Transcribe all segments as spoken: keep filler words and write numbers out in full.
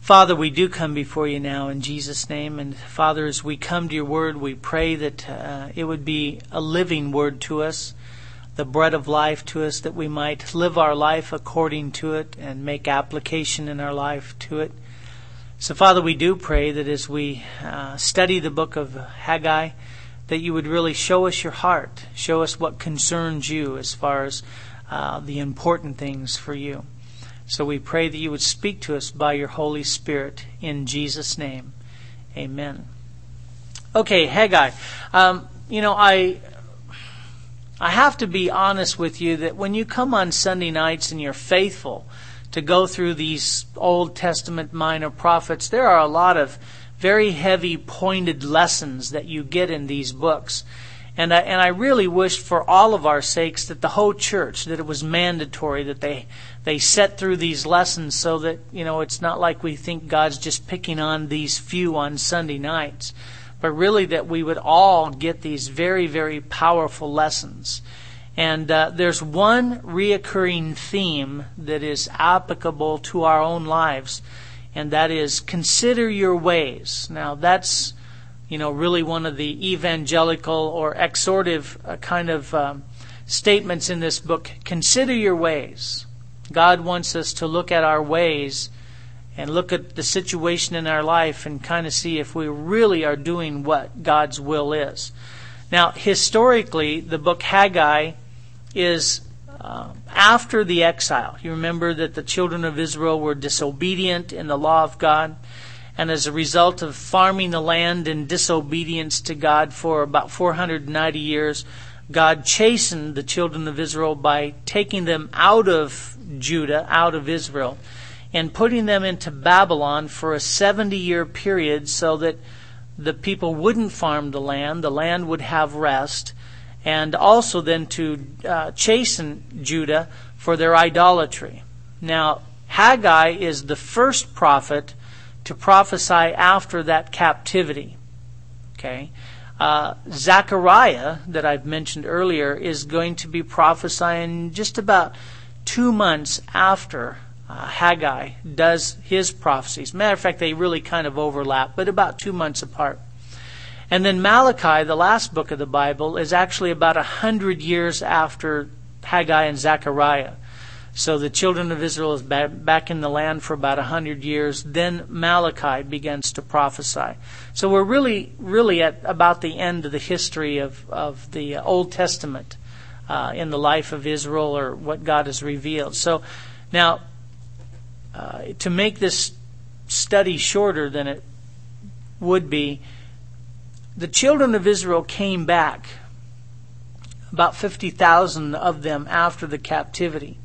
Father, we do come before you now in Jesus' name. And Father, as we come to your word, we pray that uh, it would be a living word to us, the bread of life to us, that we might live our life according to it and make application in our life to it. So Father, we do pray that as we uh, study the book of Haggai, that you would really show us your heart, show us what concerns you as far as uh, the important things for you. So we pray that you would speak to us by your Holy Spirit in Jesus' name. Amen. Okay, Haggai. Um, you know, I I have to be honest with you that when you come on Sunday nights and you're faithful to go through these Old Testament minor prophets, there are a lot of very heavy, pointed lessons that you get in these books. And I, and I really wished for all of our sakes that the whole church, that it was mandatory, that they they set through these lessons so that, you know, it's not like we think God's just picking on these few on Sunday nights, but really that we would all get these very, very powerful lessons. And uh, there's one reoccurring theme that is applicable to our own lives, and that is consider your ways. Now that's, you know, really one of the evangelical or exhortive uh, kind of um, statements in this book. Consider your ways. God wants us to look at our ways and look at the situation in our life and kind of see if we really are doing what God's will is. Now, historically, the book Haggai is uh, after the exile. You remember that the children of Israel were disobedient in the law of God. And as a result of farming the land in disobedience to God for about four hundred ninety years, God chastened the children of Israel by taking them out of Judah, out of Israel, and putting them into Babylon for a seventy-year period so that the people wouldn't farm the land, the land would have rest, and also then to uh, chasten Judah for their idolatry. Now, Haggai is the first prophet to prophesy after that captivity. Okay, uh, Zechariah, that I've mentioned earlier, is going to be prophesying just about two months after uh, Haggai does his prophecies. Matter of fact, they really kind of overlap, but about two months apart. And then Malachi, the last book of the Bible, is actually about a hundred years after Haggai and Zechariah. So the children of Israel is back in the land for about a hundred years. Then Malachi begins to prophesy. So we're really, really at about the end of the history of, of the Old Testament uh, in the life of Israel, or what God has revealed. So now, uh, to make this study shorter than it would be, the children of Israel came back, about fifty thousand of them after the captivity.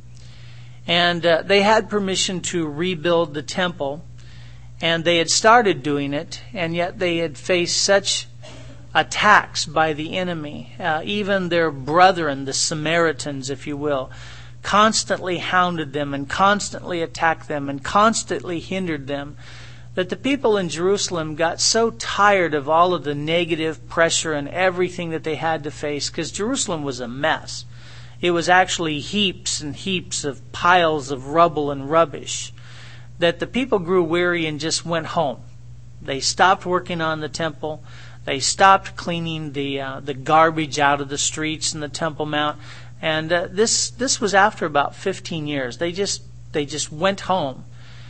And uh, they had permission to rebuild the temple, and they had started doing it, and yet they had faced such attacks by the enemy. Uh, even their brethren, the Samaritans, if you will, constantly hounded them and constantly attacked them and constantly hindered them, that the people in Jerusalem got so tired of all of the negative pressure and everything that they had to face, because Jerusalem was a mess. It was actually heaps and heaps of piles of rubble and rubbish, that the people grew weary and just went home. They stopped working on the temple. They stopped cleaning the uh, the garbage out of the streets and the Temple Mount. And uh, this this was after about fifteen years. They just they just went home.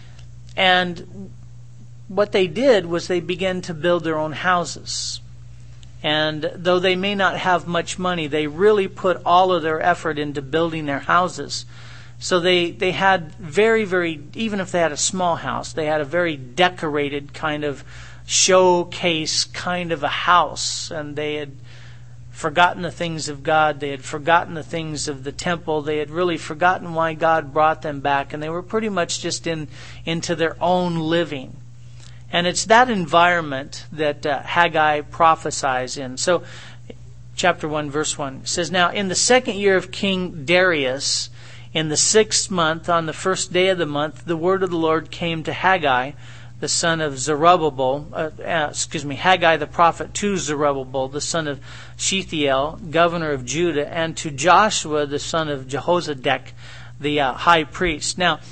And what they did was they began to build their own houses. And though they may not have much money, they really put all of their effort into building their houses. So they, they had very, very, even if they had a small house, they had a very decorated kind of showcase kind of a house. And they had forgotten the things of God. They had forgotten the things of the temple. They had really forgotten why God brought them back. And they were pretty much just in into their own living. And it's that environment that uh, Haggai prophesies in. So, chapter one, verse one says, "Now in the second year of King Darius, in the sixth month, on the first day of the month, the word of the Lord came to Haggai, the son of Zerubbabel, uh, uh, excuse me, Haggai the prophet to Zerubbabel, the son of Shealtiel, governor of Judah, and to Joshua, the son of Jehozadak, the uh, high priest." Now,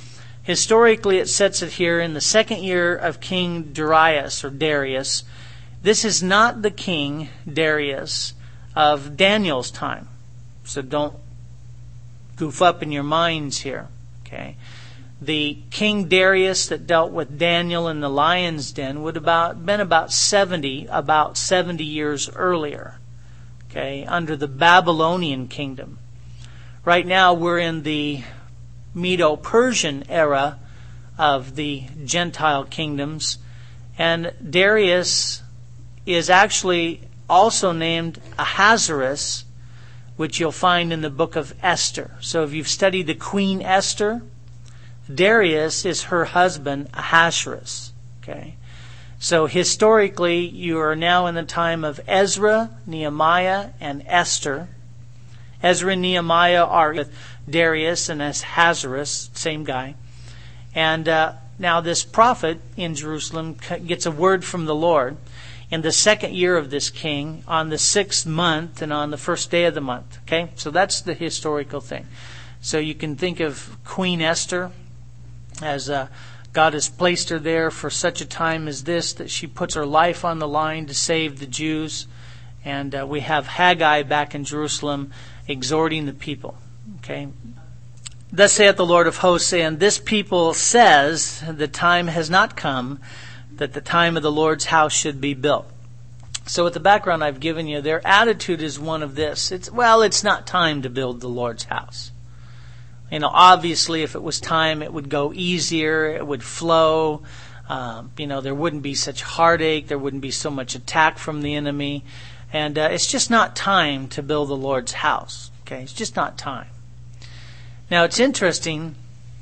Historically, it sets it here in the second year of King Darius, or Darius. This is not the king, Darius, of Daniel's time. So don't goof up in your minds here. Okay. The King Darius that dealt with Daniel in the lion's den would about been about seventy, about seventy years earlier. Okay, under the Babylonian kingdom. Right now we're in the Medo-Persian era of the Gentile kingdoms, and Darius is actually also named Ahasuerus, which you'll find in the book of Esther. So if you've studied the Queen Esther, Darius is her husband, Ahasuerus. Okay, so historically, you are now in the time of Ezra, Nehemiah, and Esther. Ezra and Nehemiah are with Darius and Ahasuerus, same guy. And uh, now this prophet in Jerusalem gets a word from the Lord in the second year of this king, on the sixth month and on the first day of the month. Okay, so that's the historical thing. So you can think of Queen Esther as uh, God has placed her there for such a time as this, that she puts her life on the line to save the Jews. And uh, we have Haggai back in Jerusalem exhorting the people. Okay. Thus saith the Lord of hosts, and this people says, the time has not come that the time of the Lord's house should be built. So with the background I've given you, their attitude is one of this. It's, well, it's not time to build the Lord's house. You know, obviously, if it was time, it would go easier, it would flow. Um, you know, there wouldn't be such heartache, there wouldn't be so much attack from the enemy. And uh, it's just not time to build the Lord's house. Okay, it's just not time. Now, it's interesting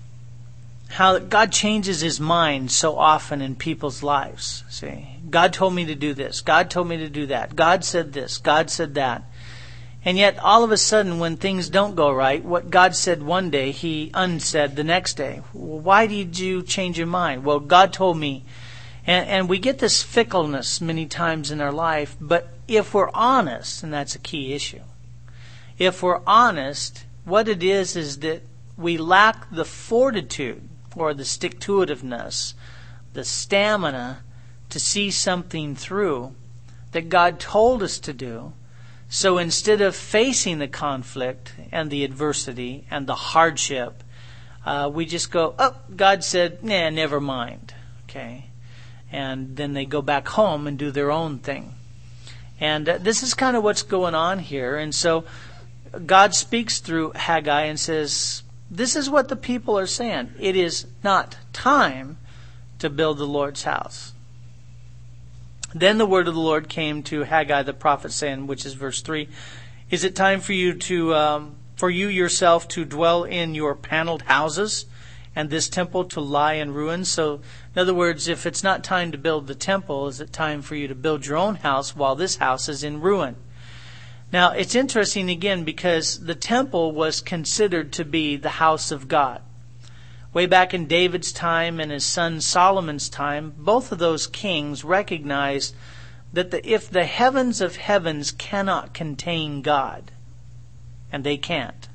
how God changes His mind so often in people's lives. See, God told me to do this. God told me to do that. God said this. God said that. And yet, all of a sudden, when things don't go right, what God said one day, He unsaid the next day. Well, why did you change your mind? Well, God told me. And, and we get this fickleness many times in our life. But if we're honest, and that's a key issue, if we're honest, what it is is that we lack the fortitude or the stick-to-itiveness, the stamina to see something through that God told us to do. So instead of facing the conflict and the adversity and the hardship, uh, we just go, oh, God said, nah, never mind. Okay. And then they go back home and do their own thing. And uh, this is kind of what's going on here. And so God speaks through Haggai and says, this is what the people are saying. It is not time to build the Lord's house. Then the word of the Lord came to Haggai the prophet, saying, which is verse three, is it time for you to, um, for you yourself to dwell in your paneled houses, and this temple to lie in ruins? So, in other words, if it's not time to build the temple, is it time for you to build your own house while this house is in ruin? Now, it's interesting again because the temple was considered to be the house of God. Way back in David's time and his son Solomon's time, both of those kings recognized that the, if the heavens of heavens cannot contain God, and they can't,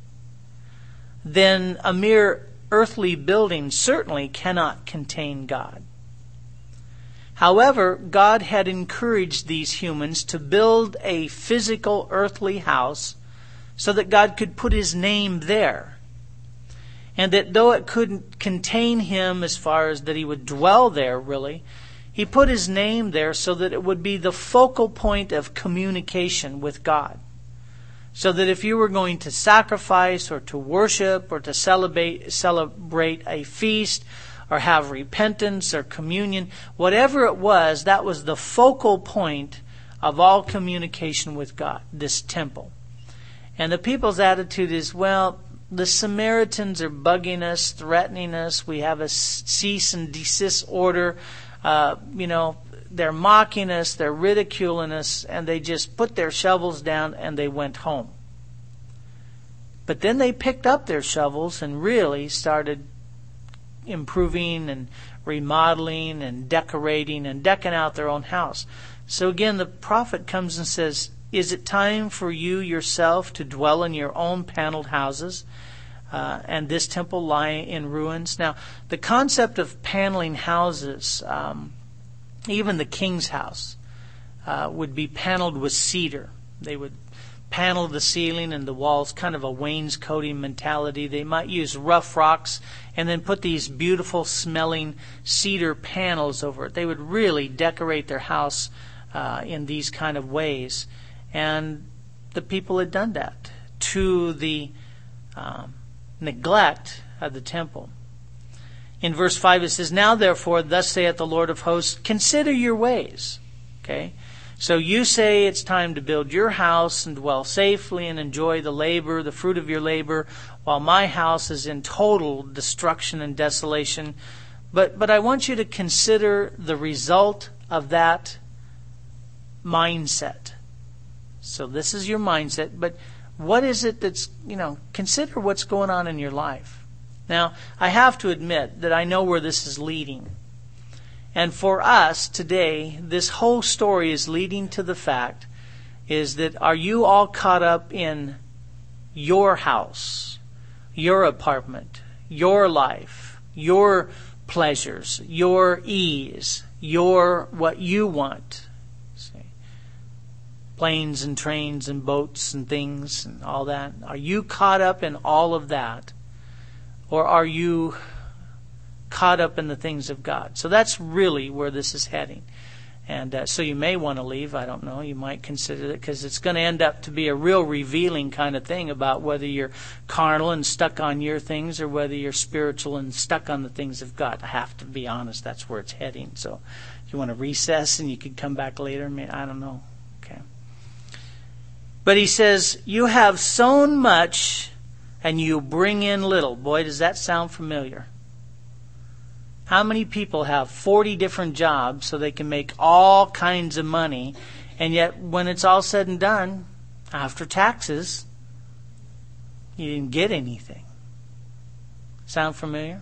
then a mere earthly building certainly cannot contain God. However, God had encouraged these humans to build a physical earthly house so that God could put His name there. And that though it couldn't contain Him as far as that He would dwell there, really, He put His name there so that it would be the focal point of communication with God. So that if you were going to sacrifice or to worship or to celebrate, celebrate a feast or have repentance or communion, whatever it was, that was the focal point of all communication with God, this temple. And the people's attitude is, well, the Samaritans are bugging us, threatening us. We have a cease and desist order. Uh, you know, they're mocking us, they're ridiculing us, and they just put their shovels down and they went home. But then they picked up their shovels and really started improving and remodeling and decorating and decking out their own house. So again, the prophet comes and says, is it time for you yourself to dwell in your own paneled houses? uh, and this temple lie in ruins. Now, the concept of paneling houses, um, even the king's house, uh, would be paneled with cedar. They would panel the ceiling and the walls, kind of a wainscoting mentality. They might use rough rocks and then put these beautiful smelling cedar panels over it. They would really decorate their house uh, in these kind of ways. And the people had done that to the um, neglect of the temple. In verse five it says, "Now therefore, thus saith the Lord of hosts, consider your ways." Okay? So you say it's time to build your house and dwell safely and enjoy the labor, the fruit of your labor, while my house is in total destruction and desolation. But but I want you to consider the result of that mindset. So this is your mindset, but what is it that's, you know, consider what's going on in your life. Now, I have to admit that I know where this is leading. And for us today, this whole story is leading to the fact is that are you all caught up in your house, your apartment, your life, your pleasures, your ease, your what you want? See, planes and trains and boats and things and all that. Are you caught up in all of that? Or are you caught up in the things of God? So that's really where this is heading. And uh, so you may want to leave. I don't know. You might consider it, because it's going to end up to be a real revealing kind of thing about whether you're carnal and stuck on your things or whether you're spiritual and stuck on the things of God. I have to be honest. That's where it's heading. So if you want to recess and you could come back later, I don't know. Okay. But he says, you have sown much and you bring in little. Boy, does that sound familiar. How many people have forty different jobs so they can make all kinds of money, and yet when it's all said and done, after taxes, you didn't get anything? Sound familiar?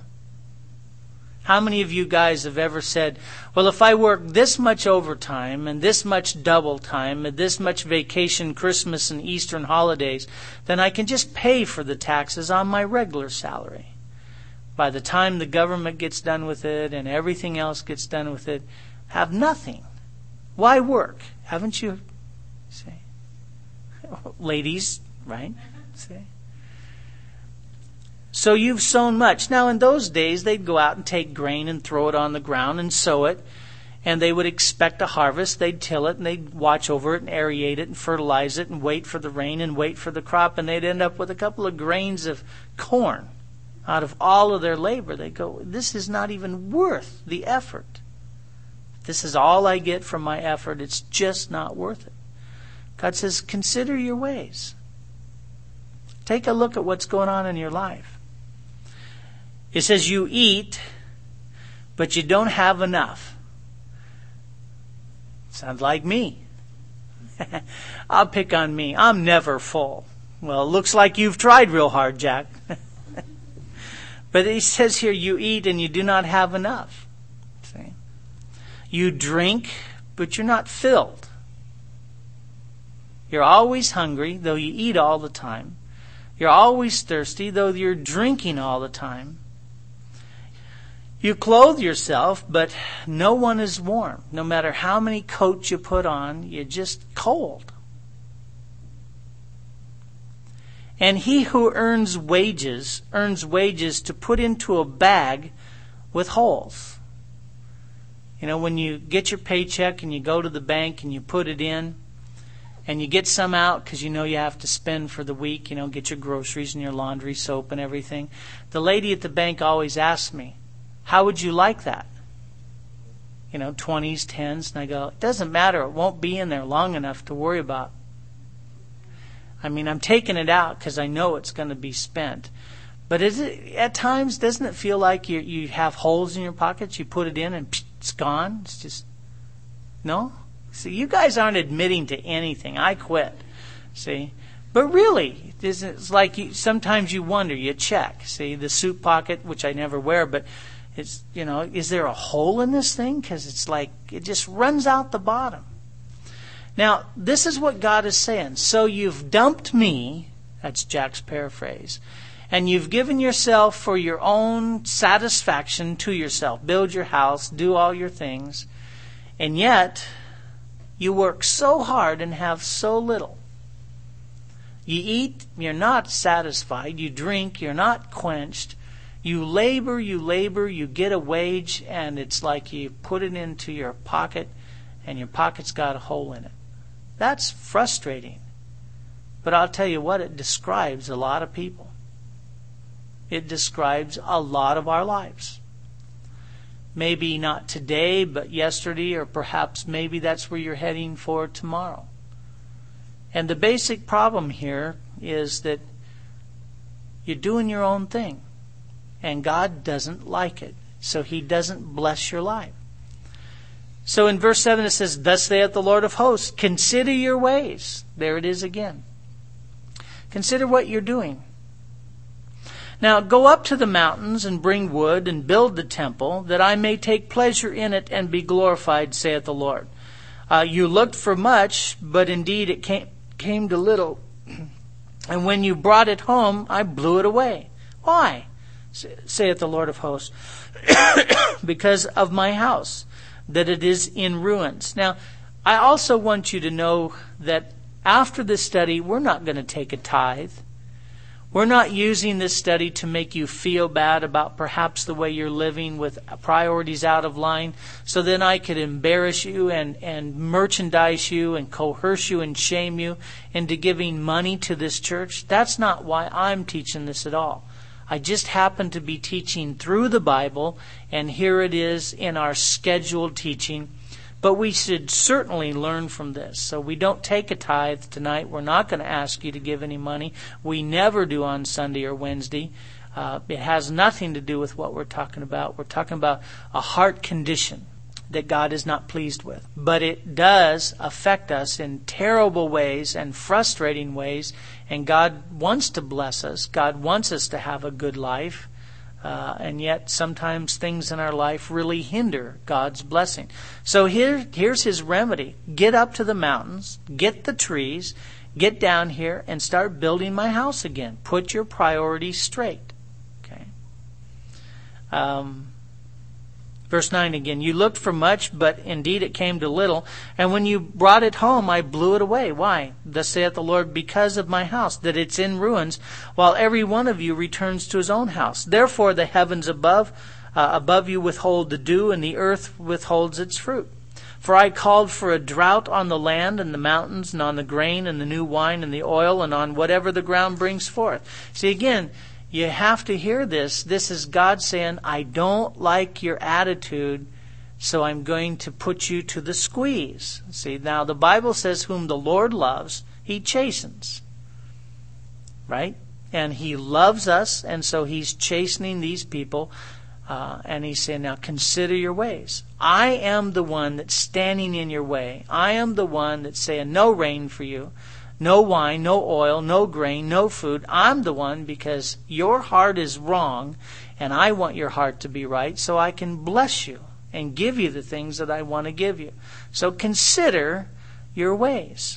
How many of you guys have ever said, well, if I work this much overtime and this much double time and this much vacation, Christmas and Easter and holidays, then I can just pay for the taxes on my regular salary? By the time the government gets done with it and everything else gets done with it, have nothing. Why work? Haven't you? See? Ladies, right? See? So you've sown much. Now in those days, they'd go out and take grain and throw it on the ground and sow it. And they would expect a harvest. They'd till it and they'd watch over it and aerate it and fertilize it and wait for the rain and wait for the crop. And they'd end up with a couple of grains of corn. Out of all of their labor, they go, this is not even worth the effort. This is all I get from my effort. It's just not worth it. God says, consider your ways. Take a look at what's going on in your life. It says you eat, but you don't have enough. Sounds like me. I'll pick on me. I'm never full. Well, it looks like you've tried real hard, Jack. But he says here, you eat and you do not have enough. See? You drink, but you're not filled. You're always hungry, though you eat all the time. You're always thirsty, though you're drinking all the time. You clothe yourself, but no one is warm. No matter how many coats you put on, you're just cold. And he who earns wages, earns wages to put into a bag with holes. You know, when you get your paycheck and you go to the bank and you put it in, and you get some out because you know you have to spend for the week, you know, get your groceries and your laundry soap and everything. The lady at the bank always asks me, how would you like that? You know, twenties, tens. And I go, it doesn't matter. It won't be in there long enough to worry about. I mean, I'm taking it out because I know it's going to be spent. But is it, at times, doesn't it feel like you you have holes in your pockets? You put it in and psh, it's gone? It's just, no? See, you guys aren't admitting to anything. I quit. See? But really, it's like you, sometimes you wonder, you check. See, the suit pocket, which I never wear, but it's, you know, is there a hole in this thing? Because it's like, it just runs out the bottom. Now, this is what God is saying. So you've dumped me, that's Jack's paraphrase, and you've given yourself for your own satisfaction to yourself. Build your house, do all your things, and yet you work so hard and have so little. You eat, you're not satisfied. You drink, you're not quenched. You labor, you labor, you get a wage, and it's like you put it into your pocket, and your pocket's got a hole in it. That's frustrating. But I'll tell you what, it describes a lot of people. It describes a lot of our lives. Maybe not today, but yesterday, or perhaps maybe that's where you're heading for tomorrow. And the basic problem here is that you're doing your own thing. And God doesn't like it. So He doesn't bless your life. So in verse seven it says, "Thus saith the Lord of hosts, consider your ways." There it is again. Consider what you're doing. "Now go up to the mountains and bring wood and build the temple, that I may take pleasure in it and be glorified, saith the Lord. Uh, you looked for much, but indeed it came, came to little. And when you brought it home, I blew it away. Why? Saith the Lord of hosts. Because of my house, that it is in ruins." Now, I also want you to know that after this study, we're not going to take a tithe. We're not using this study to make you feel bad about perhaps the way you're living with priorities out of line, so then I could embarrass you and, and merchandise you and coerce you and shame you into giving money to this church. That's not why I'm teaching this at all. I just happen to be teaching through the Bible, and here it is in our scheduled teaching. But we should certainly learn from this. So we don't take a tithe tonight. We're not going to ask you to give any money. We never do on Sunday or Wednesday. Uh, it has nothing to do with what we're talking about. We're talking about a heart condition that God is not pleased with. But it does affect us in terrible ways and frustrating ways. And God wants to bless us. God wants us to have a good life. Uh, and yet sometimes things in our life really hinder God's blessing. So here, here's His remedy. Get up to the mountains, get the trees, get down here and start building my house again. Put your priorities straight. Okay. Um, verse nine again. "You looked for much, but indeed it came to little. And when you brought it home, I blew it away." Why? "Thus saith the Lord, because of my house, that it's in ruins, while every one of you returns to his own house. Therefore the heavens above, uh, above you withhold the dew, and the earth withholds its fruit. For I called for a drought on the land and the mountains, and on the grain and the new wine and the oil, and on whatever the ground brings forth." See, again, you have to hear this. This is God saying, I don't like your attitude, so I'm going to put you to the squeeze. See, now the Bible says, whom the Lord loves, He chastens. Right? And He loves us, and so He's chastening these people. Uh, and He's saying, now consider your ways. I am the one that's standing in your way. I am the one that's saying no rain for you. No wine, no oil, no grain, no food. I'm the one because your heart is wrong and I want your heart to be right so I can bless you and give you the things that I want to give you. So consider your ways.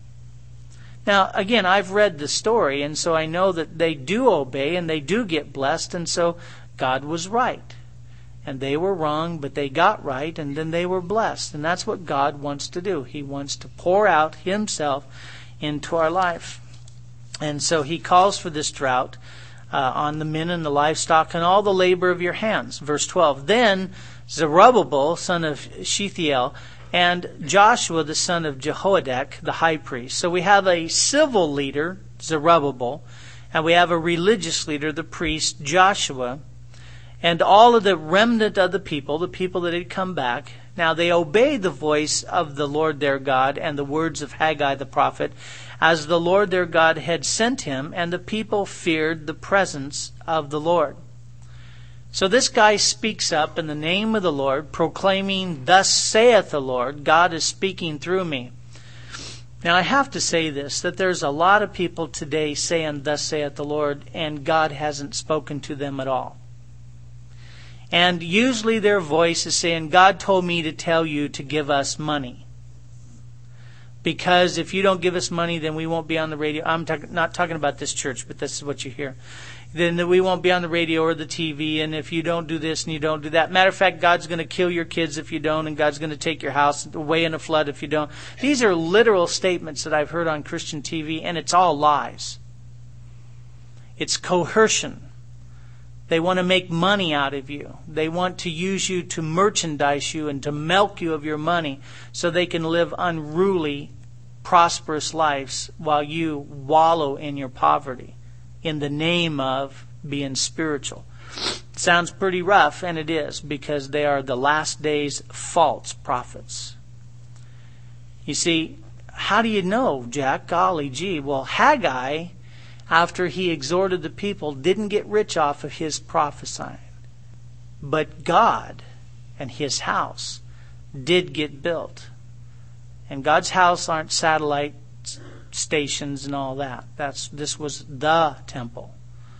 Now, again, I've read the story, and so I know that they do obey and they do get blessed, and so God was right. And they were wrong, but they got right, and then they were blessed. And that's what God wants to do. He wants to pour out Himself into our life. And so He calls for this drought uh, on the men and the livestock and all the labor of your hands. Verse twelve, "Then Zerubbabel, son of Shealtiel, and Joshua, the son of Jehoiadak, the high priest." So we have a civil leader, Zerubbabel, and we have a religious leader, the priest, Joshua, and all of the remnant of the people, the people that had come back. Now they obeyed the voice of the Lord their God and the words of Haggai the prophet, as the Lord their God had sent him, and the people feared the presence of the Lord. So this guy speaks up in the name of the Lord, proclaiming, "Thus saith the Lord, God is speaking through me." Now I have to say this, that there's a lot of people today saying, "Thus saith the Lord," and God hasn't spoken to them at all. And usually their voice is saying, "God told me to tell you to give us money. Because if you don't give us money, then we won't be on the radio." I'm talk- not talking about this church, but this is what you hear. then we won't be on the radio or the T V, and if you don't do this and you don't do that. Matter of fact, God's going to kill your kids if you don't, and God's going to take your house away in a flood if you don't. These are literal statements that I've heard on Christian T V, and it's all lies. It's coercion. They want to make money out of you. They want to use you to merchandise you and to milk you of your money so they can live unruly, prosperous lives while you wallow in your poverty in the name of being spiritual. Sounds pretty rough, and it is, because they are the last days false prophets. You see, how do you know, Jack? Golly gee. Well, Haggai, after he exhorted the people, didn't get rich off of his prophesying. But God and His house did get built. And God's house aren't satellite stations and all that. That's this was the temple.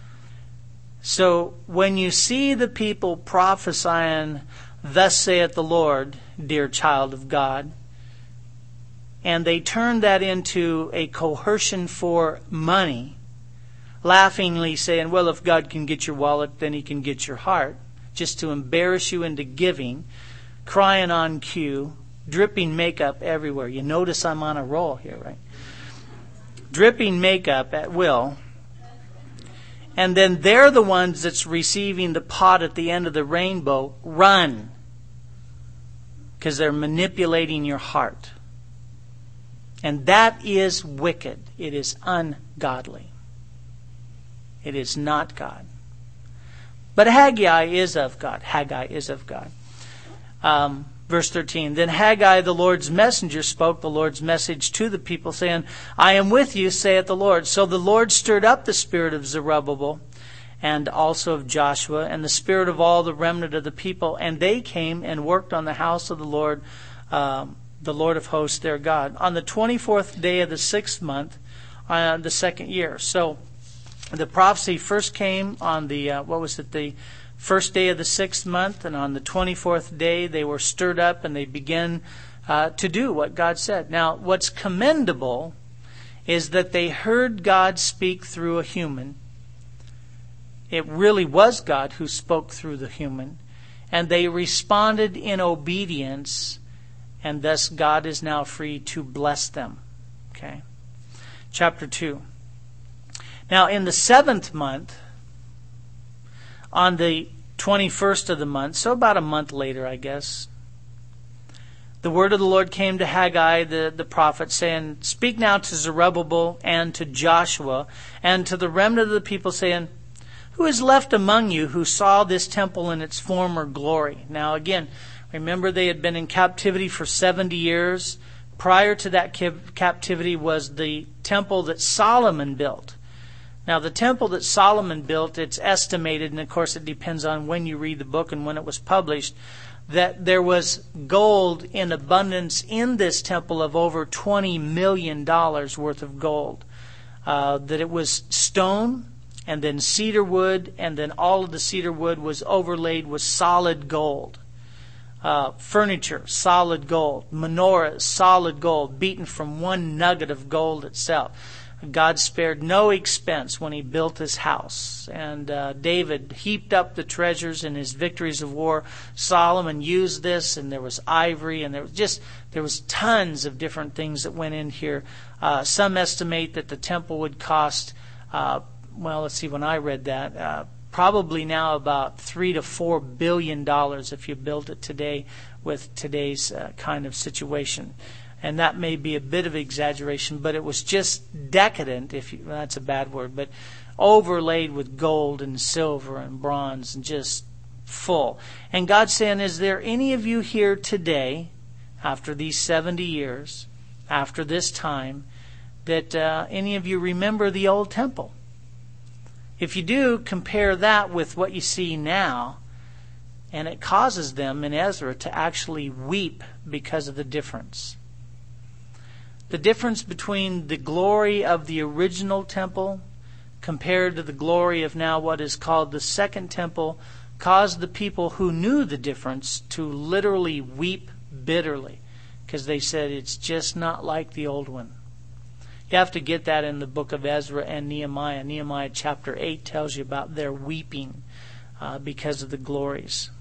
So when you see the people prophesying, "Thus saith the Lord," dear child of God, and they turn that into a coercion for money, laughingly saying, well, if God can get your wallet, then He can get your heart, just to embarrass you into giving, crying on cue, dripping makeup everywhere. You notice I'm on a roll here, right? Dripping makeup at will. And then they're the ones that's receiving the pot at the end of the rainbow. Run. Because they're manipulating your heart. And that is wicked. It is ungodly. It is not God. But Haggai is of God. Haggai is of God. Um, verse thirteen, then Haggai, the Lord's messenger, spoke the Lord's message to the people, saying, I am with you, saith the Lord. So the Lord stirred up the spirit of Zerubbabel, and also of Joshua, and the spirit of all the remnant of the people, and they came and worked on the house of the Lord, um, the Lord of hosts, their God, on the twenty-fourth day of the sixth month, uh, the second year. So the prophecy first came on the, uh, what was it, the first day of the sixth month, and on the twenty-fourth day they were stirred up and they began uh, to do what God said. Now, what's commendable is that they heard God speak through a human. It really was God who spoke through the human, and they responded in obedience, and thus God is now free to bless them. Okay. Chapter two. Now, in the seventh month, on the twenty-first of the month, so about a month later, I guess, the word of the Lord came to Haggai, the, the prophet, saying, Speak now to Zerubbabel and to Joshua and to the remnant of the people, saying, Who is left among you who saw this temple in its former glory? Now, again, remember they had been in captivity for seventy years. Prior to that captivity was the temple that Solomon built. Now, the temple that Solomon built, it's estimated, and of course it depends on when you read the book and when it was published, that there was gold in abundance in this temple of over twenty million dollars worth of gold. Uh, that it was stone, and then cedar wood, and then all of the cedar wood was overlaid with solid gold. Uh, furniture, solid gold. Menorahs, solid gold, beaten from one nugget of gold itself. God spared no expense when He built His house. And uh, David heaped up the treasures in his victories of war. Solomon used this, and there was ivory, and there was just there was tons of different things that went in here. Uh, some estimate that the temple would cost, uh, well, let's see, when I read that, uh, probably now about three to four billion dollars if you built it today with today's uh, kind of situation. And that may be a bit of exaggeration, but it was just decadent, if you, well, that's a bad word, but overlaid with gold and silver and bronze and just full. And God's saying, is there any of you here today, after these seventy years, after this time, that uh, any of you remember the old temple? If you do, compare that with what you see now, and it causes them in Ezra to actually weep because of the difference. The difference between the glory of the original temple compared to the glory of now what is called the second temple caused the people who knew the difference to literally weep bitterly, because they said it's just not like the old one. You have to get that in the book of Ezra and Nehemiah. Nehemiah chapter eight tells you about their weeping uh, because of the glories.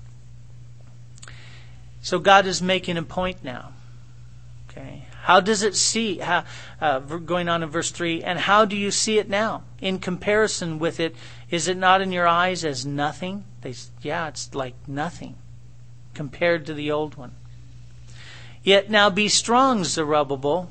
So God is making a point now. Okay, how does it see? How, uh, going on in verse three, and how do you see it now? In comparison with it, is it not in your eyes as nothing? They, yeah, it's like nothing compared to the old one. Yet now be strong, Zerubbabel,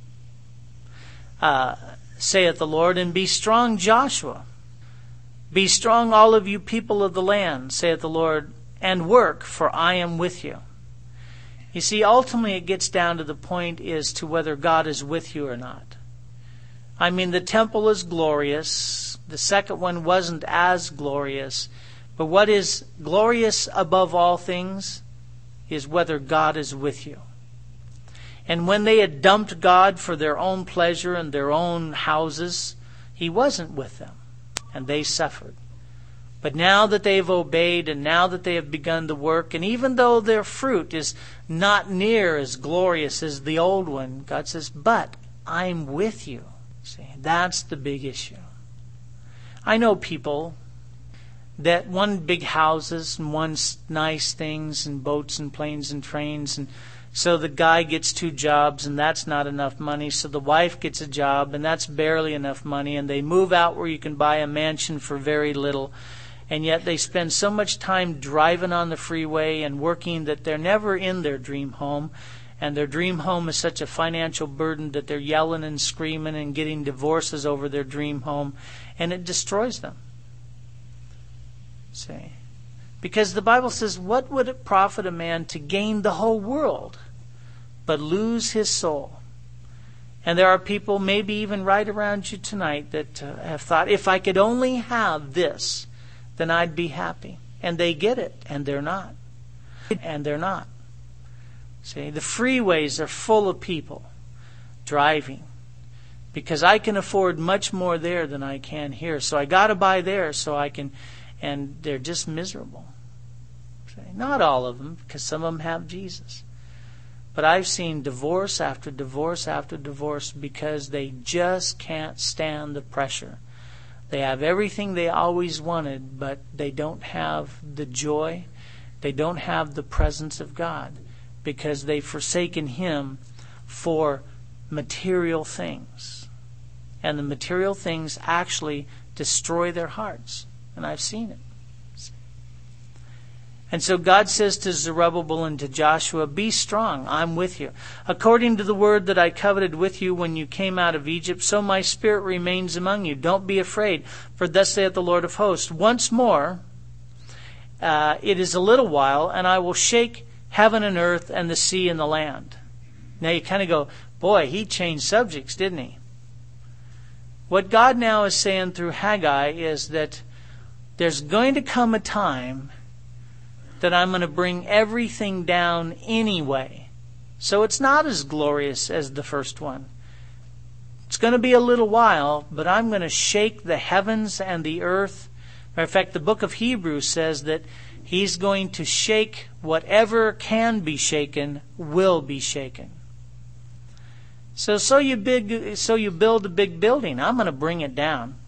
uh, saith the Lord, and be strong, Joshua. Be strong, all of you people of the land, saith the Lord, and work, for I am with you. You see, ultimately it gets down to the point as to whether God is with you or not. I mean, the temple is glorious. The second one wasn't as glorious. But what is glorious above all things is whether God is with you. And when they had dumped God for their own pleasure and their own houses, He wasn't with them, and they suffered. But now that they've obeyed, and now that they have begun the work, and even though their fruit is not near as glorious as the old one, God says, but I'm with you. See, that's the big issue. I know people that want big houses and wants nice things and boats and planes and trains, and so the guy gets two jobs and that's not enough money, so the wife gets a job and that's barely enough money, and they move out where you can buy a mansion for very little, and yet they spend so much time driving on the freeway and working that they're never in their dream home, and their dream home is such a financial burden that they're yelling and screaming and getting divorces over their dream home, and it destroys them. See? Because the Bible says, what would it profit a man to gain the whole world but lose his soul? And there are people, maybe even right around you tonight, that uh, have thought, if I could only have this, then I'd be happy. And they get it, and they're not. And they're not. See, the freeways are full of people driving because I can afford much more there than I can here. So I got to buy there so I can, and they're just miserable. See, not all of them, because some of them have Jesus. But I've seen divorce after divorce after divorce because they just can't stand the pressure. They have everything they always wanted, but they don't have the joy. They don't have the presence of God because they've forsaken Him for material things. And the material things actually destroy their hearts. And I've seen it. And so God says to Zerubbabel and to Joshua, be strong, I'm with you. According to the word that I covenanted with you when you came out of Egypt, so my spirit remains among you. Don't be afraid, for thus saith the Lord of hosts. Once more, uh, it is a little while, and I will shake heaven and earth and the sea and the land. Now you kind of go, boy, he changed subjects, didn't he? What God now is saying through Haggai is that there's going to come a time that I'm going to bring everything down anyway. So it's not as glorious as the first one. It's going to be a little while, but I'm going to shake the heavens and the earth. Matter of fact, the book of Hebrews says that He's going to shake whatever can be shaken will be shaken. So, so you big, so you build a big building. I'm going to bring it down.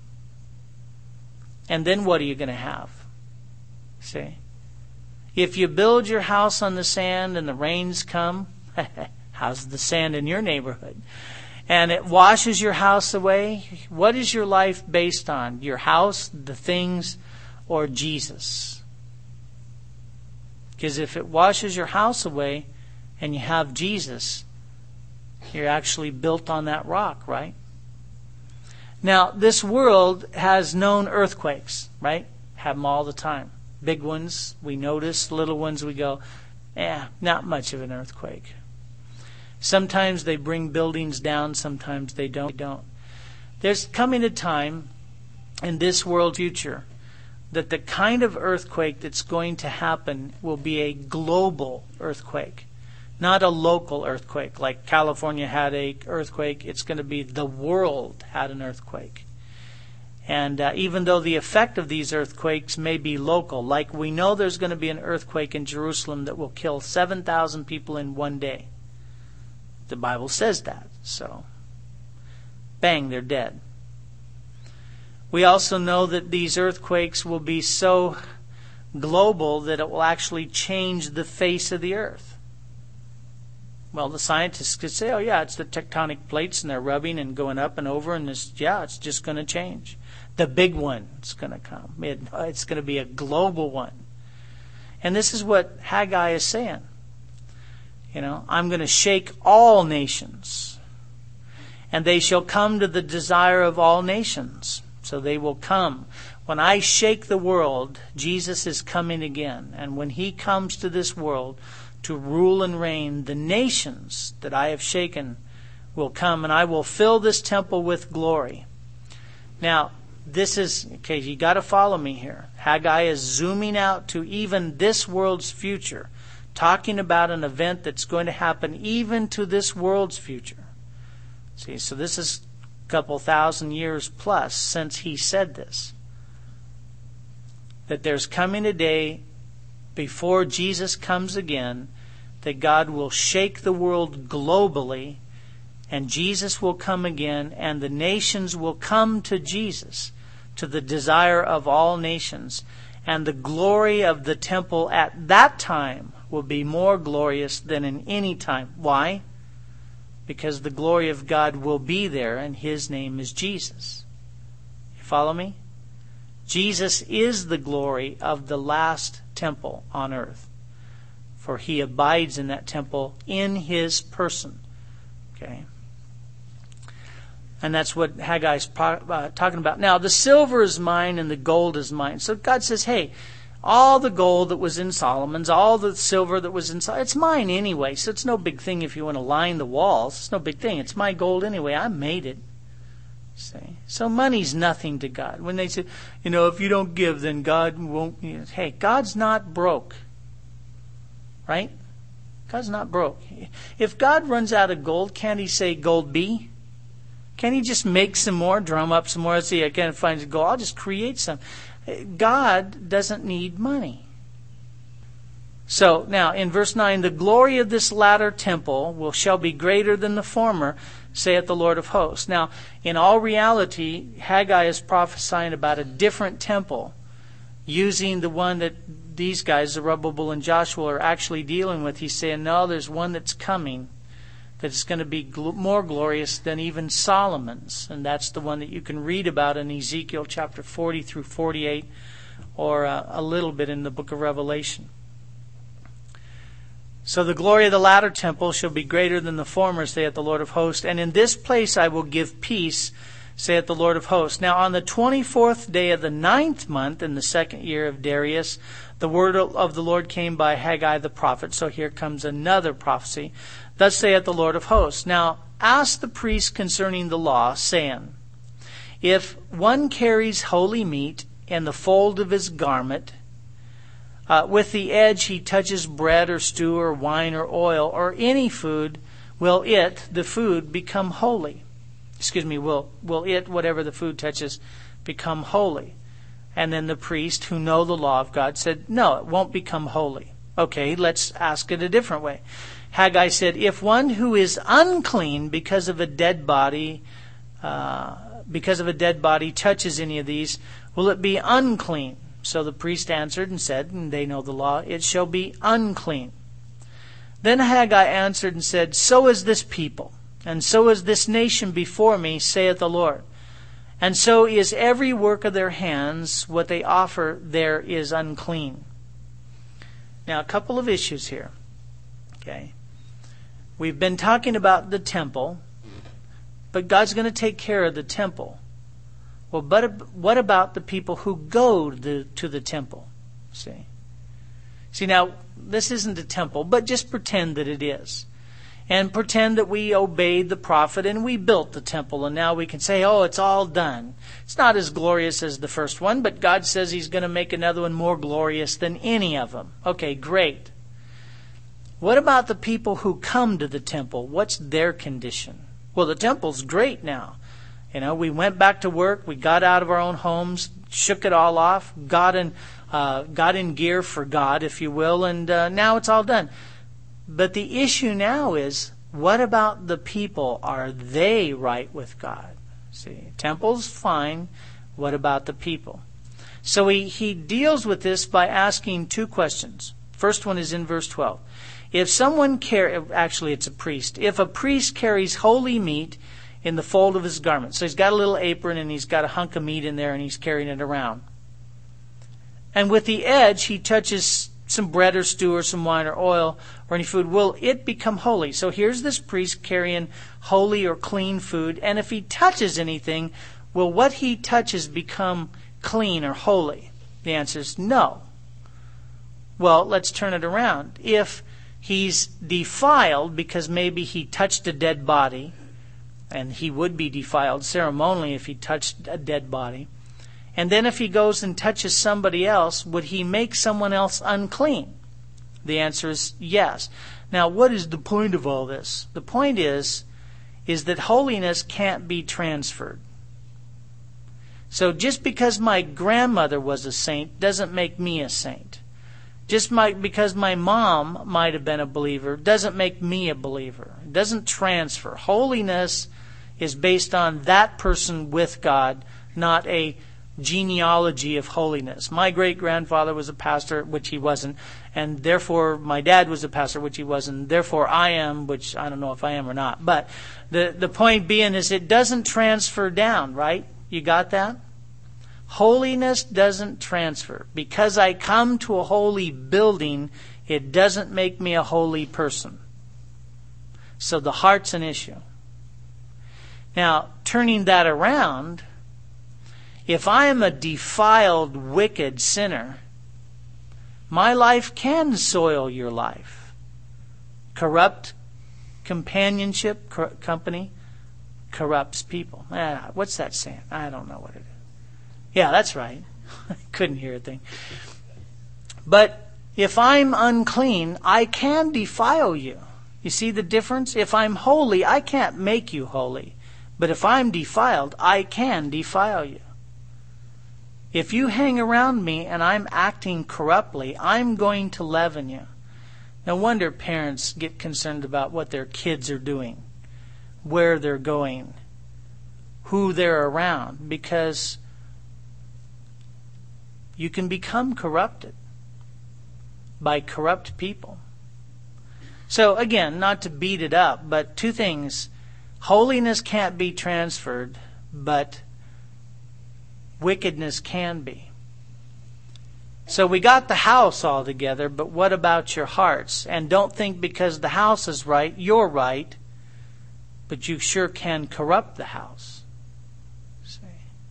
And then what are you going to have? See? If you build your house on the sand and the rains come, how's the sand in your neighborhood? And it washes your house away, what is your life based on? Your house, the things, or Jesus? Because if it washes your house away and you have Jesus, you're actually built on that rock, right? Now, this world has known earthquakes, right? Have them all the time. Big ones we notice, little ones we go, eh, not much of an earthquake. Sometimes they bring buildings down, sometimes they don't. They don't. There's coming a time in this world future that the kind of earthquake that's going to happen will be a global earthquake, not a local earthquake. Like California had an earthquake, it's going to be the world had an earthquake. And uh, even though the effect of these earthquakes may be local, like we know there's going to be an earthquake in Jerusalem that will kill seven thousand people in one day. The Bible says that. So, bang, they're dead. We also know that these earthquakes will be so global that it will actually change the face of the earth. Well, the scientists could say, oh yeah, it's the tectonic plates and they're rubbing and going up and over, and this, yeah, it's just going to change. The big one is going to come. It, it's going to be a global one. And this is what Haggai is saying. You know, I'm going to shake all nations, and they shall come to the desire of all nations. So they will come. When I shake the world, Jesus is coming again. And when He comes to this world to rule and reign, the nations that I have shaken will come, and I will fill this temple with glory. Now, this is, okay, you got to follow me here. Haggai is zooming out to even this world's future, talking about an event that's going to happen even to this world's future. See, so this is a couple thousand years plus since he said this. That there's coming a day before Jesus comes again that God will shake the world globally, and Jesus will come again, and the nations will come to Jesus, to the desire of all nations. And the glory of the temple at that time will be more glorious than in any time. Why? Because the glory of God will be there, and His name is Jesus. You follow me? Jesus is the glory of the last temple on earth, for He abides in that temple in His person. Okay? And that's what Haggai's uh, talking about. Now, the silver is mine and the gold is mine. So God says, hey, all the gold that was in Solomon's, all the silver that was in Solomon's, it's mine anyway. So it's no big thing if you want to line the walls. It's no big thing. It's my gold anyway. I made it. See? So money's nothing to God. When they say, you know, if you don't give, then God won't. You know, hey, God's not broke. Right? God's not broke. If God runs out of gold, can't He say gold be? Can He just make some more, drum up some more? Let's see, I can't find gold. I'll just create some. God doesn't need money. So now in verse nine, the glory of this latter temple will shall be greater than the former, saith the Lord of hosts. Now, in all reality, Haggai is prophesying about a different temple, using the one that these guys, Zerubbabel and Joshua, are actually dealing with. He's saying, no, there's one that's coming that's going to be gl- more glorious than even Solomon's. And that's the one that you can read about in Ezekiel chapter forty through forty-eight, or uh, a little bit in the book of Revelation. So the glory of the latter temple shall be greater than the former, saith the Lord of hosts. And in this place I will give peace, saith the Lord of hosts. Now on the twenty-fourth day of the ninth month, in the second year of Darius, the word of the Lord came by Haggai the prophet. So here comes another prophecy. Thus saith the Lord of hosts. Now ask the priest concerning the law, saying, if one carries holy meat in the fold of his garment, uh, with the edge he touches bread or stew or wine or oil or any food, will it, the food, become holy? Excuse me, will, will it, whatever the food touches, become holy? And then the priest, who know the law of God, said, no, it won't become holy. Okay, let's ask it a different way. Haggai said, if one who is unclean because of a dead body, uh, because of a dead body touches any of these, will it be unclean? So the priest answered and said, and they know the law, it shall be unclean. Then Haggai answered and said, so is this people, and so is this nation before me, saith the Lord. And so is every work of their hands, what they offer there is unclean. Now, a couple of issues here. Okay. We've been talking about the temple, but God's going to take care of the temple. Well, but what about the people who go to the, to the temple? See? See, now, this isn't a temple, but just pretend that it is. And pretend that we obeyed the prophet and we built the temple, and now we can say, oh, it's all done. It's not as glorious as the first one, but God says He's going to make another one more glorious than any of them. Okay, great. What about the people who come to the temple? What's their condition? Well, the temple's great now. You know, we went back to work, we got out of our own homes, shook it all off, got in, uh, got in gear for God, if you will, and uh, now it's all done. But the issue now is, what about the people? Are they right with God? See, temple's fine. What about the people? So he, he deals with this by asking two questions. First one is in verse twelve. If someone carry, actually it's a priest. If a priest carries holy meat in the fold of his garment. So he's got a little apron and he's got a hunk of meat in there and he's carrying it around. And with the edge he touches some bread or stew or some wine or oil or any food. Will it become holy? So here's this priest carrying holy or clean food. And if he touches anything, will what he touches become clean or holy? The answer is no. Well, let's turn it around. If he's defiled because maybe he touched a dead body, and he would be defiled ceremonially if he touched a dead body, and then if he goes and touches somebody else, would he make someone else unclean? The answer is yes. Now, what is the point of all this? The point is, is that holiness can't be transferred. So just because my grandmother was a saint doesn't make me a saint. Just my, because my mom might have been a believer doesn't make me a believer. It doesn't transfer. Holiness is based on that person with God, not a genealogy of holiness. My great-grandfather was a pastor, which he wasn't, and therefore my dad was a pastor, which he wasn't. Therefore I am, which I don't know if I am or not. But the, the point being is it doesn't transfer down, right? You got that? Holiness doesn't transfer. Because I come to a holy building, it doesn't make me a holy person. So the heart's an issue. Now, turning that around, if I am a defiled, wicked sinner, my life can soil your life. Corrupt companionship, cor- company, corrupts people. Ah, what's that saying? I don't know what it is. Yeah, that's right. I couldn't hear a thing. But if I'm unclean, I can defile you. You see the difference? If I'm holy, I can't make you holy. But if I'm defiled, I can defile you. If you hang around me and I'm acting corruptly, I'm going to leaven you. No wonder parents get concerned about what their kids are doing, where they're going, who they're around, because you can become corrupted by corrupt people. So again, not to beat it up, but two things. Holiness can't be transferred, but wickedness can be. So we got the house all together, but what about your hearts? And don't think because the house is right, you're right, but you sure can corrupt the house. See?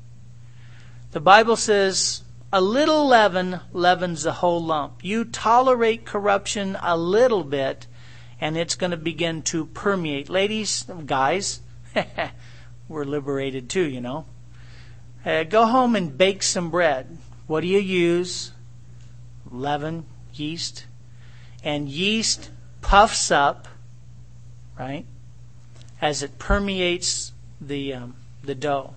The Bible says, a little leaven leavens the whole lump. You tolerate corruption a little bit, and it's going to begin to permeate. Ladies, guys, we're liberated too, you know. Uh, go home and bake some bread. What do you use? Leaven, yeast. And yeast puffs up, right, as it permeates the um, the dough.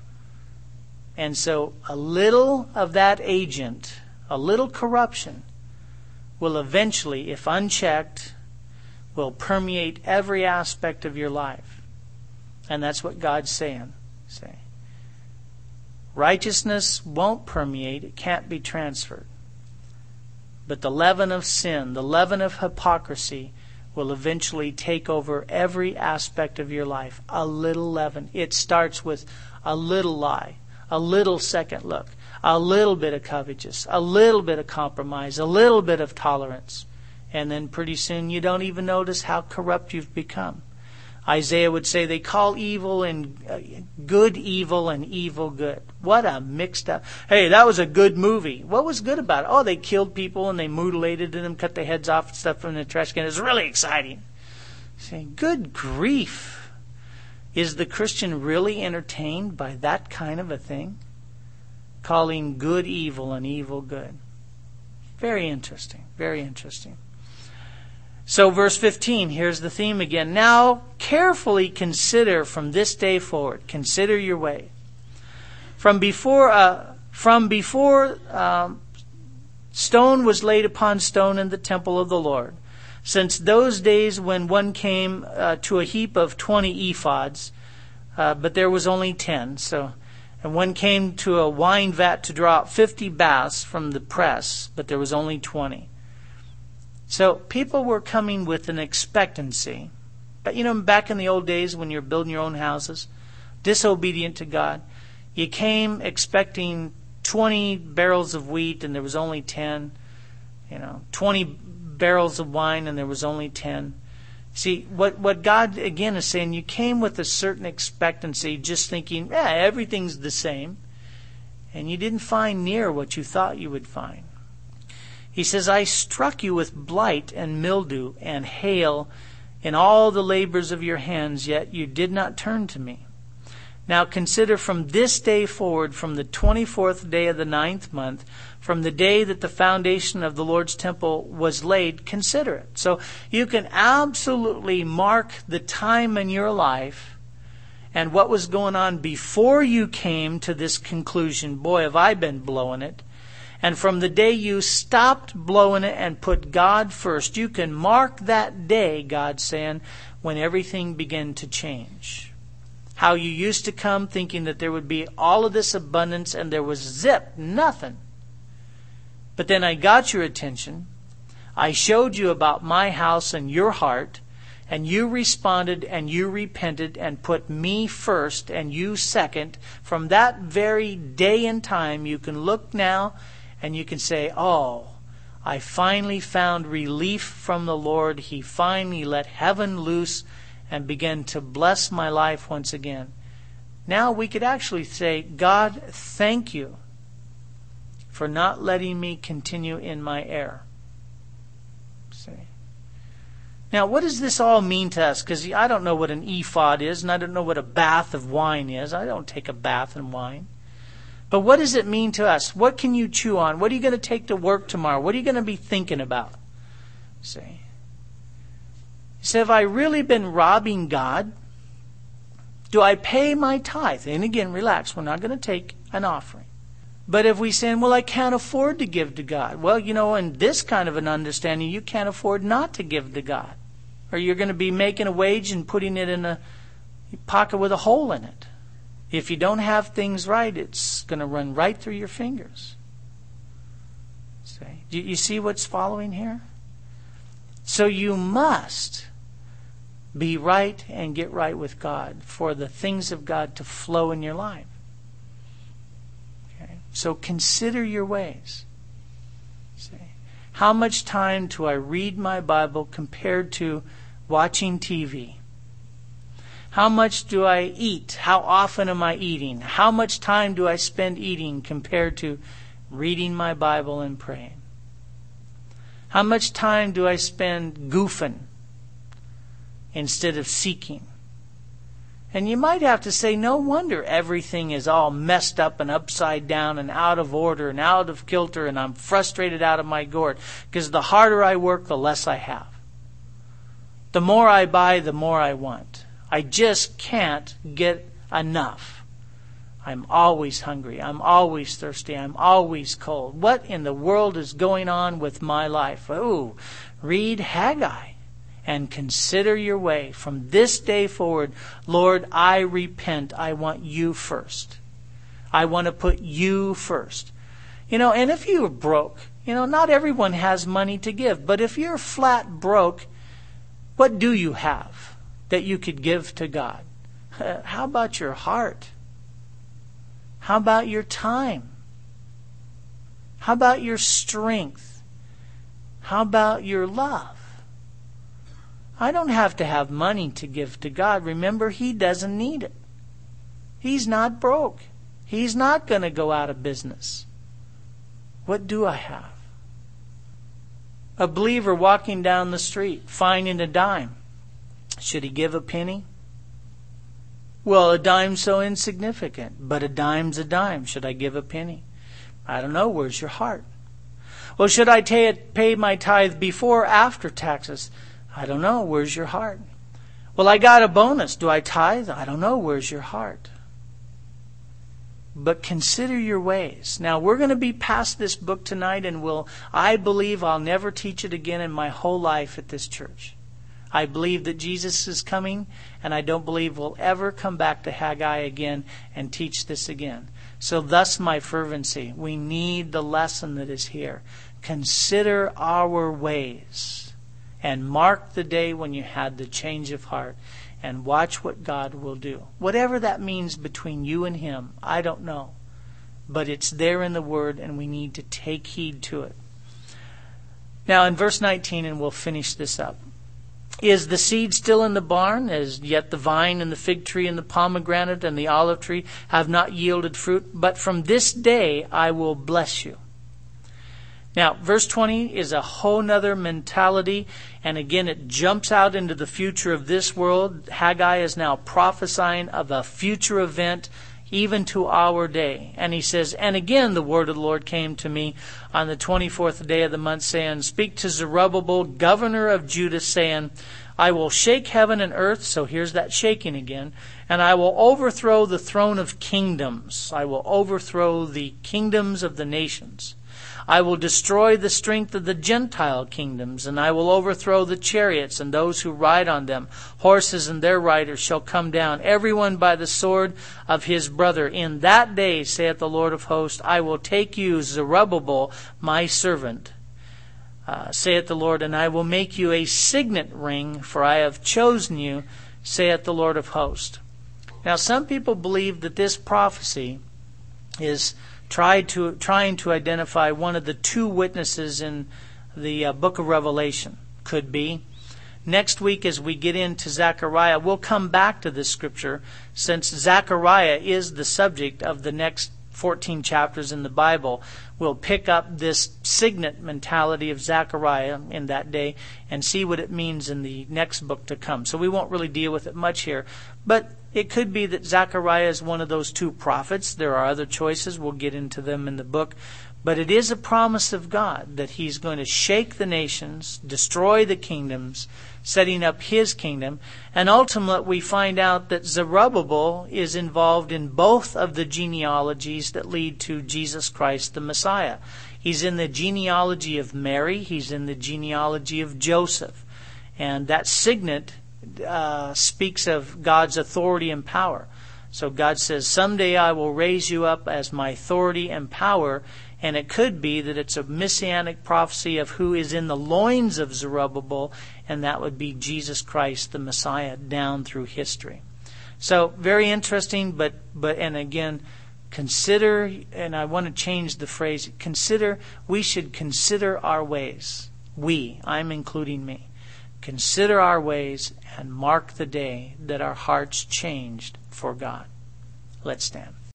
And so a little of that agent, a little corruption, will eventually, if unchecked, will permeate every aspect of your life. And that's what God's saying. Say, righteousness won't permeate. It can't be transferred. But the leaven of sin, the leaven of hypocrisy, will eventually take over every aspect of your life. A little leaven. It starts with a little lie, a little second look, a little bit of covetous, a little bit of compromise, a little bit of tolerance. And then pretty soon you don't even notice how corrupt you've become. Isaiah would say they call evil and uh, good evil and evil good. What a mixed up. Hey, that was a good movie. What was good about it? Oh, they killed people and they mutilated them, cut their heads off and stuff from the trash can. It was really exciting. Saying, good grief. Is the Christian really entertained by that kind of a thing? Calling good evil and evil good. Very interesting. Very interesting. So verse fifteen, here's the theme again. Now carefully consider from this day forward. Consider your way. From before, uh, from before um, stone was laid upon stone in the temple of the Lord, since those days when one came uh, to a heap of twenty ephods, uh, but there was only ten. So, and one came to a wine vat to draw out fifty baths from the press, but there was only twenty. So people were coming with an expectancy. But you know, back in the old days when you're building your own houses, disobedient to God, you came expecting twenty barrels of wheat and there was only ten. You know, twenty barrels of wine and there was only ten. See, what, what God, again, is saying, you came with a certain expectancy, just thinking, yeah, everything's the same. And you didn't find near what you thought you would find. He says, I struck you with blight and mildew and hail in all the labors of your hands, yet you did not turn to me. Now consider from this day forward, from the twenty-fourth day of the ninth month, from the day that the foundation of the Lord's temple was laid, consider it. So you can absolutely mark the time in your life and what was going on before you came to this conclusion. Boy, have I been blowing it. And from the day you stopped blowing it and put God first, you can mark that day, God's saying, when everything began to change. How you used to come thinking that there would be all of this abundance and there was zip, nothing. But then I got your attention. I showed you about my house and your heart, and you responded and you repented and put me first and you second. From that very day and time, you can look now and you can say, oh, I finally found relief from the Lord. He finally let heaven loose and began to bless my life once again. Now we could actually say, God, thank you for not letting me continue in my error. See? Now, what does this all mean to us? Because I don't know what an ephod is, and I don't know what a bath of wine is. I don't take a bath in wine. But what does it mean to us? What can you chew on? What are you going to take to work tomorrow? What are you going to be thinking about? See? So have I really been robbing God? Do I pay my tithe? And again, relax. We're not going to take an offering. But if we say, well, I can't afford to give to God. Well, you know, in this kind of an understanding, you can't afford not to give to God. Or you're going to be making a wage and putting it in a pocket with a hole in it. If you don't have things right, it's going to run right through your fingers. See? Do you see what's following here? So you must be right and get right with God for the things of God to flow in your life. Okay? So consider your ways. See? How much time do I read my Bible compared to watching T V? How much do I eat? How often am I eating? How much time do I spend eating compared to reading my Bible and praying? How much time do I spend goofing instead of seeking? And you might have to say, no wonder everything is all messed up and upside down and out of order and out of kilter and I'm frustrated out of my gourd. Because the harder I work, the less I have. The more I buy, the more I want. I just can't get enough. I'm always hungry. I'm always thirsty. I'm always cold. What in the world is going on with my life? Oh, read Haggai and consider your way. From this day forward, Lord, I repent. I want you first. I want to put you first. You know, and if you're broke, you know, not everyone has money to give. But if you're flat broke, what do you have that you could give to God? How about your heart? How about your time? How about your strength? How about your love? I don't have to have money to give to God. Remember, He doesn't need it. He's not broke. He's not going to go out of business. What do I have? A believer walking down the street, finding a dime. Should he give a penny? Well, a dime's so insignificant, but a dime's a dime. Should I give a penny? I don't know. Where's your heart? Well, should I t- pay my tithe before or after taxes? I don't know. Where's your heart? Well, I got a bonus. Do I tithe? I don't know. Where's your heart? But consider your ways. Now, we're going to be past this book tonight, and we'll, I believe I'll never teach it again in my whole life at this church. I believe that Jesus is coming, and I don't believe we'll ever come back to Haggai again and teach this again. So thus my fervency. We need the lesson that is here. Consider our ways and mark the day when you had the change of heart, and watch what God will do. Whatever that means between you and Him, I don't know. But it's there in the Word, and we need to take heed to it. Now in verse nineteen, and we'll finish this up. Is the seed still in the barn? As yet the vine and the fig tree and the pomegranate and the olive tree have not yielded fruit. But from this day I will bless you. Now, verse twenty is a whole nother mentality. And again, it jumps out into the future of this world. Haggai is now prophesying of a future event, even to our day. And he says, and again the word of the Lord came to me on the twenty-fourth day of the month, saying, speak to Zerubbabel, governor of Judah, saying, I will shake heaven and earth. So here's that shaking again. And I will overthrow the throne of kingdoms. I will overthrow the kingdoms of the nations. I will destroy the strength of the Gentile kingdoms, and I will overthrow the chariots and those who ride on them. Horses and their riders shall come down, everyone by the sword of his brother. In that day, saith the Lord of hosts, I will take you, Zerubbabel, my servant, uh, saith the Lord, and I will make you a signet ring, for I have chosen you, saith the Lord of hosts. Now, some people believe that this prophecy is tried to trying to identify one of the two witnesses in the uh, book of Revelation. Could be. Next week, as we get into Zechariah, we'll come back to this scripture, since Zechariah is the subject of the next fourteen chapters in the Bible. We'll pick up this signet mentality of Zechariah in that day and see what it means in the next book to come. So we won't really deal with it much here. But it could be that Zechariah is one of those two prophets. There are other choices. We'll get into them in the book. But it is a promise of God that He's going to shake the nations, destroy the kingdoms, setting up His kingdom. And ultimately we find out that Zerubbabel is involved in both of the genealogies that lead to Jesus Christ the Messiah. He's in the genealogy of Mary. He's in the genealogy of Joseph. And that signet uh, speaks of God's authority and power. So God says, someday I will raise you up as my authority and power. And it could be that it's a messianic prophecy of who is in the loins of Zerubbabel, and that would be Jesus Christ, the Messiah, down through history. So very interesting, but but and again, consider, and I want to change the phrase, consider, we should consider our ways. We, I'm including me. Consider our ways and mark the day that our hearts changed for God. Let's stand.